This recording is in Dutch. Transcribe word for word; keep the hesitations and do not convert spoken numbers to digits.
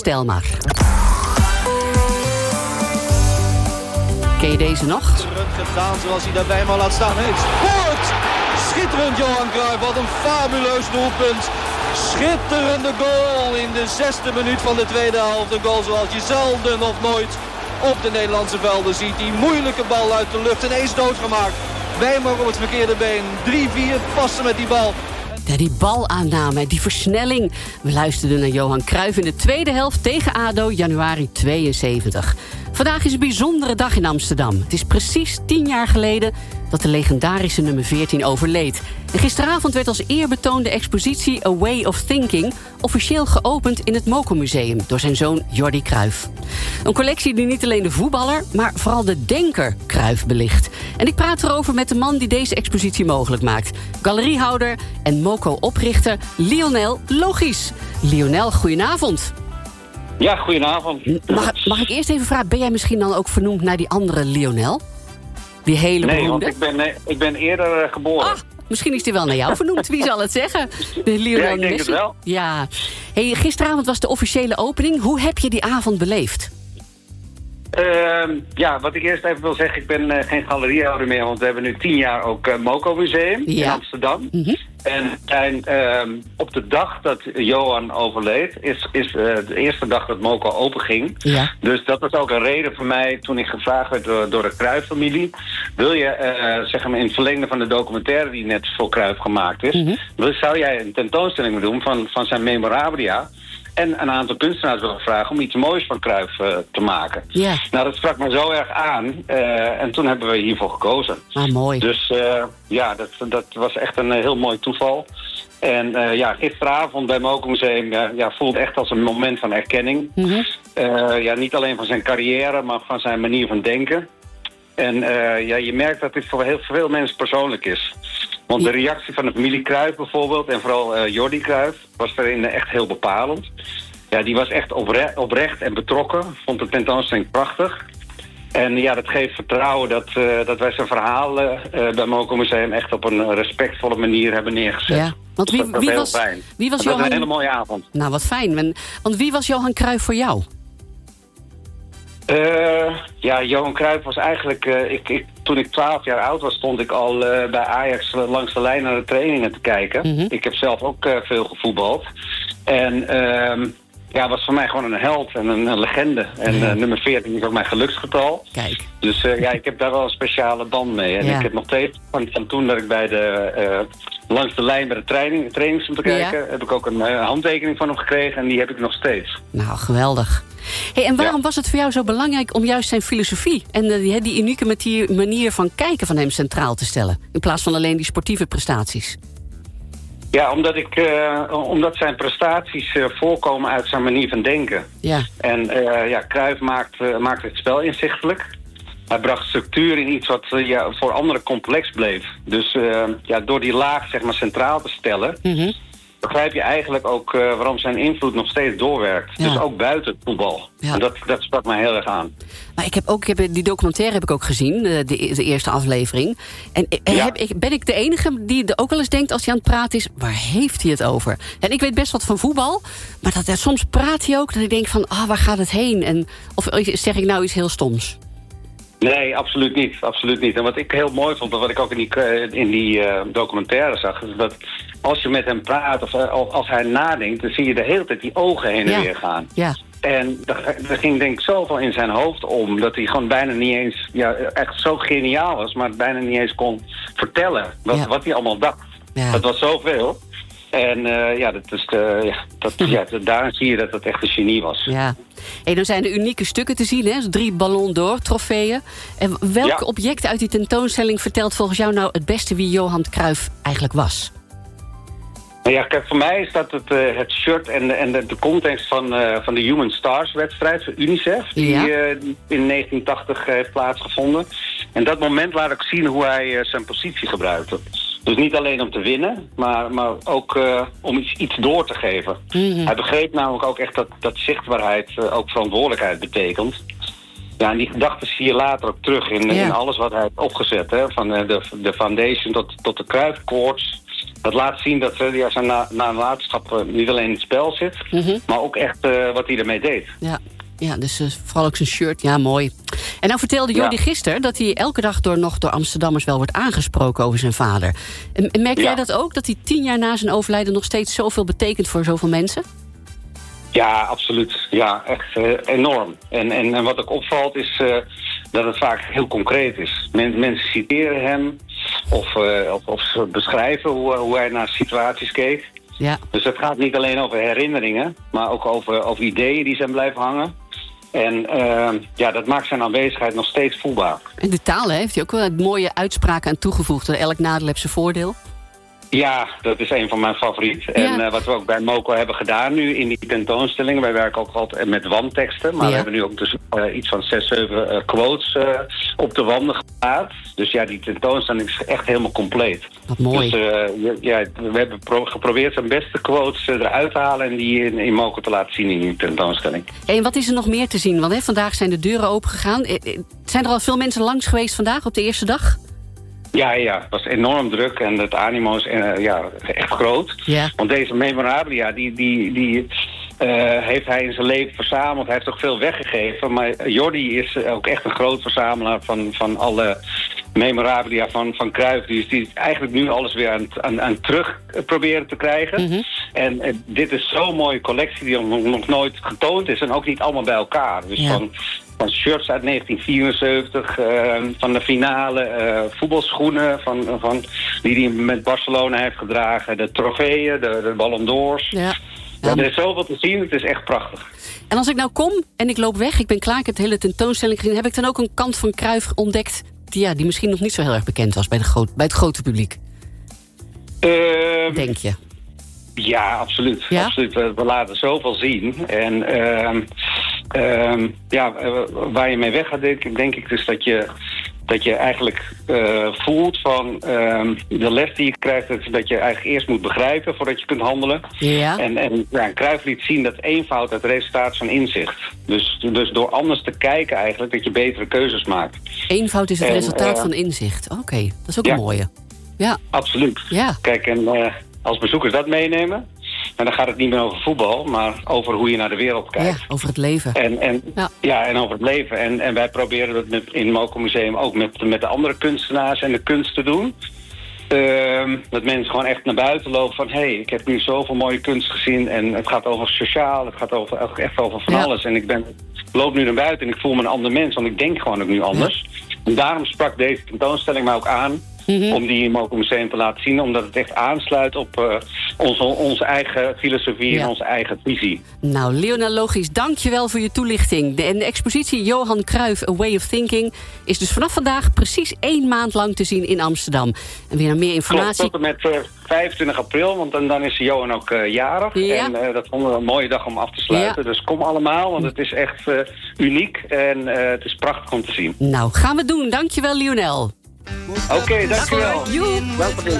Stel maar. Ken je deze nog? Schitterend gedaan zoals hij daarbij maar laat staan heeft. Goed! Schitterend Johan Cruijff, wat een fabuleus doelpunt. Schitterende goal in de zesde minuut van de tweede helft. Een goal zoals je zelden of nooit op de Nederlandse velden ziet. Die moeilijke bal uit de lucht ineens doodgemaakt. Wijmer op het verkeerde been. drie vier passen met die bal. Ja, die balaanname, die versnelling. We luisterden naar Johan Cruijff in de tweede helft tegen A D O, januari tweeënzeventig. Vandaag is een bijzondere dag in Amsterdam. Het is precies tien jaar geleden dat de legendarische nummer veertien overleed. En gisteravond werd als eerbetoon de expositie A Way of Thinking officieel geopend in het Moco Museum door zijn zoon Jordi Cruijff. Een collectie die niet alleen de voetballer, maar vooral de denker Cruijff belicht. En ik praat erover met de man die deze expositie mogelijk maakt. Galeriehouder en Moco-oprichter Lionel Logies. Lionel, goedenavond. Ja, goedenavond. Mag, mag ik eerst even vragen, ben jij misschien dan ook vernoemd naar die andere Lionel? Die hele nee, beroemde? want ik ben, nee, ik ben eerder uh, geboren. Ah, misschien is die wel naar jou vernoemd, wie zal het zeggen? De Lionel ja, ik denk Messi. het wel. Ja. Hey, gisteravond was de officiële opening. Hoe heb je die avond beleefd? Uh, ja, wat ik eerst even wil zeggen, ik ben uh, geen galeriehouder meer, want we hebben nu tien jaar ook uh, Moco Museum Ja. in Amsterdam. Mm-hmm. En zijn, uh, op de dag dat Johan overleed, is, is uh, de eerste dag dat Moco open ging. Ja. Dus dat was ook een reden voor mij toen ik gevraagd werd door, door de Cruijff-familie. Wil je, uh, zeg maar in het verlengde van de documentaire die net voor Cruijff gemaakt is, Mm-hmm. wil, zou jij een tentoonstelling doen van, van zijn memorabilia? En een aantal kunstenaars willen vragen om iets moois van Cruijff uh, te maken. Ja. Nou, dat sprak me zo erg aan. Uh, en toen hebben we hiervoor gekozen. Ah, mooi. Dus uh, ja, dat, dat was echt een uh, heel mooi toeval. En uh, ja, gisteravond bij Moco Museum uh, ja, voelde echt als een moment van erkenning. Mm-hmm. Uh, ja, niet alleen van zijn carrière, maar van zijn manier van denken. En uh, ja, je merkt dat dit voor heel veel mensen persoonlijk is. Want de reactie van de familie Cruijff bijvoorbeeld, en vooral uh, Jordi Cruijff, was daarin echt heel bepalend. Ja, die was echt opre- oprecht en betrokken, vond de tentoonstelling prachtig. En ja, dat geeft vertrouwen dat, uh, dat wij zijn verhalen uh, bij Moco Museum echt op een respectvolle manier hebben neergezet. Ja, want wie, dat was wie heel was, fijn. wie was dat Johan... was een hele mooie avond. Nou, wat fijn. Want, want wie was Johan Cruijff voor jou? Uh, ja, Johan Cruijff was eigenlijk... Uh, ik, ik, toen ik twaalf jaar oud was, stond ik al uh, bij Ajax langs de lijn naar de trainingen te kijken. Mm-hmm. Ik heb zelf ook uh, veel gevoetbald. En uh, ja, was voor mij gewoon een held en een, een legende. En uh, nummer veertien is ook mijn geluksgetal. Kijk. Dus uh, ja, ik heb daar wel een speciale band mee. En Ja. ik heb nog steeds, van, van toen dat ik bij de... Uh, langs de lijn bij de training, trainings om te kijken, Ja. heb ik ook een uh, handtekening van hem gekregen en die heb ik nog steeds. Nou, geweldig. Hey, en waarom Ja. was het voor jou zo belangrijk om juist zijn filosofie en uh, die, die unieke matier- manier van kijken van hem centraal te stellen? In plaats van alleen die sportieve prestaties. Ja, omdat, ik, uh, omdat zijn prestaties uh, voorkomen uit zijn manier van denken. Ja. En uh, ja, Cruijff maakt, uh, maakt het spel inzichtelijk. Hij bracht structuur in iets wat uh, ja, voor anderen complex bleef. Dus uh, ja, door die laag zeg maar, centraal te stellen, Mm-hmm. begrijp je eigenlijk ook uh, waarom zijn invloed nog steeds doorwerkt. Ja. Dus ook buiten het voetbal. Ja. En dat, dat sprak mij heel erg aan. Maar ik heb ook, ik heb, die documentaire heb ik ook gezien, de, de, de eerste aflevering. En eh, Ja. heb, ik, ben ik de enige die er ook wel eens denkt als hij aan het praten is, waar heeft hij het over? En ik weet best wat van voetbal, maar dat, dat, soms praat hij ook dat ik denk van, ah, waar gaat het heen? En, of zeg ik nou iets heel stoms? Nee, absoluut niet. Absoluut niet. En wat ik heel mooi vond, en wat ik ook in die, in die uh, documentaire zag, is dat als je met hem praat of uh, als hij nadenkt, dan zie je de hele tijd die ogen heen en Ja. weer gaan. Ja. En er, er ging denk ik zoveel in zijn hoofd om, dat hij gewoon bijna niet eens, ja, echt zo geniaal was, maar bijna niet eens kon vertellen wat, Ja. wat hij allemaal dacht. Ja. Dat was zoveel. En uh, ja, dat is, uh, ja, dat, ja, daarin zie je dat het echt een genie was. Ja. Hey, dan zijn er unieke stukken te zien, hè? Drie Ballon d'Or trofeeën. En welk Ja. object uit die tentoonstelling vertelt volgens jou nou het beste wie Johan Cruijff eigenlijk was? Nou ja, kijk, voor mij is dat het, uh, het shirt en de, en de, de context van, uh, van de Human Stars wedstrijd voor UNICEF. Die Ja. uh, in negentien tachtig heeft plaatsgevonden. En dat moment laat ook zien hoe hij uh, zijn positie gebruikte. Dus niet alleen om te winnen, maar, maar ook uh, om iets, iets door te geven. Mm-hmm. Hij begreep namelijk ook echt dat, dat zichtbaarheid uh, ook verantwoordelijkheid betekent. Ja, en die gedachten zie je later ook terug in, Ja. in alles wat hij heeft opgezet. Hè? Van uh, de, de foundation tot, tot de Cruijff Courts. dat laat zien dat uh, ja, zijn na, nalatenschap uh, niet alleen in het spel zit... Mm-hmm. maar ook echt uh, wat hij ermee deed. Ja, ja dus uh, vooral ook zijn shirt, ja, mooi. En nou vertelde Jordi ja. gisteren dat hij elke dag door, nog door Amsterdammers wel wordt aangesproken over zijn vader. En, en merk ja. jij dat ook, dat hij tien jaar na zijn overlijden nog steeds zoveel betekent voor zoveel mensen? Ja, absoluut. Ja, echt uh, enorm. En, en, en wat ook opvalt is uh, dat het vaak heel concreet is. Men, mensen citeren hem of, uh, of, of beschrijven hoe, hoe hij naar situaties keek. Ja. Dus het gaat niet alleen over herinneringen, maar ook over, over ideeën die zijn blijven hangen. En uh, ja, dat maakt zijn aanwezigheid nog steeds voelbaar. En de taal, hè, heeft hij ook wel mooie uitspraken aan toegevoegd. Elk nadeel heeft zijn voordeel. Ja, dat is een van mijn favorieten. Ja. En uh, wat we ook bij Moco hebben gedaan nu in die tentoonstellingen... wij werken ook altijd met wandteksten... maar ja. we hebben nu ook dus uh, iets van zes, zeven uh, quotes uh, op de wanden geplaatst. Dus ja, die tentoonstelling is echt helemaal compleet. Wat mooi. Dus uh, ja, we hebben pro- geprobeerd zijn beste quotes uh, eruit te halen... en die in, in Moco te laten zien in die tentoonstelling. En wat is er nog meer te zien? Want hè, vandaag zijn de deuren opengegaan. Zijn er al veel mensen langs geweest vandaag op de eerste dag? Ja, ja, het was enorm druk en het animo is uh, ja, echt groot. Yeah. Want deze memorabilia, die, die, die uh, heeft hij in zijn leven verzameld. Hij heeft toch veel weggegeven. Maar Jordi is ook echt een groot verzamelaar van, van alle memorabilia van, van Cruijff. Dus die is eigenlijk nu alles weer aan, aan, aan terug proberen te krijgen. Mm-hmm. En uh, dit is zo'n mooie collectie die nog, nog nooit getoond is. En ook niet allemaal bij elkaar. Dus yeah. van... Van shirts uit negentien vierenzeventig, uh, van de finale, uh, voetbalschoenen van, van, die hij met Barcelona heeft gedragen. De trofeeën, de, de Ballon d'Ors. Ja. Ja. Er is zoveel te zien, het is echt prachtig. En als ik nou kom en ik loop weg, ik ben klaar, ik heb de hele tentoonstelling gezien... heb ik dan ook een kant van Cruijff ontdekt die, ja, die misschien nog niet zo heel erg bekend was bij, de groot, bij het grote publiek? Uh, Denk je? Ja, absoluut. Ja? absoluut. We, we laten zoveel zien. En uh, uh, ja, waar je mee weg gaat, denk, denk ik dus dat je, dat je eigenlijk uh, voelt van uh, de les die je krijgt, dat, dat je eigenlijk eerst moet begrijpen voordat je kunt handelen. Ja. En, en ja, Cruijff liet zien dat eenvoud het resultaat van inzicht. Dus, dus door anders te kijken eigenlijk, dat je betere keuzes maakt. Eenvoud is het en, resultaat uh, van inzicht. Oké, okay. Dat is ook ja, een mooie. Ja, absoluut. Ja. Kijk, en uh, als bezoekers dat meenemen, en dan gaat het niet meer over voetbal, maar over hoe je naar de wereld kijkt. Ja, over het leven. En, en, ja. ja, en over het leven. En, en wij proberen dat met, in het Moco Museum ook met, met de andere kunstenaars en de kunst te doen. Uh, dat mensen gewoon echt naar buiten lopen van... hé, hey, ik heb nu zoveel mooie kunst gezien en het gaat over sociaal, het gaat over, echt over van ja. alles. En ik ben, loop nu naar buiten en ik voel me een ander mens, want ik denk gewoon ook nu anders. Ja. En daarom sprak deze tentoonstelling mij ook aan... Mm-hmm. Om die in het Moco Museum te laten zien. Omdat het echt aansluit op uh, onze, onze eigen filosofie ja. en onze eigen visie. Nou, Lionel Logisch, dank je wel voor je toelichting. De, en de expositie Johan Cruijff, A Way of Thinking... is dus vanaf vandaag precies één maand lang te zien in Amsterdam. En weer meer informatie... Klopt, tot en met uh, vijfentwintig april, want dan, dan is Johan ook uh, jarig. Ja. En uh, dat vonden we een mooie dag om af te sluiten. Ja. Dus kom allemaal, want het is echt uh, uniek. En uh, het is prachtig om te zien. Nou, gaan we doen. Dank je wel, Lionel. Oké, okay, dankjewel. Joep. Welkom.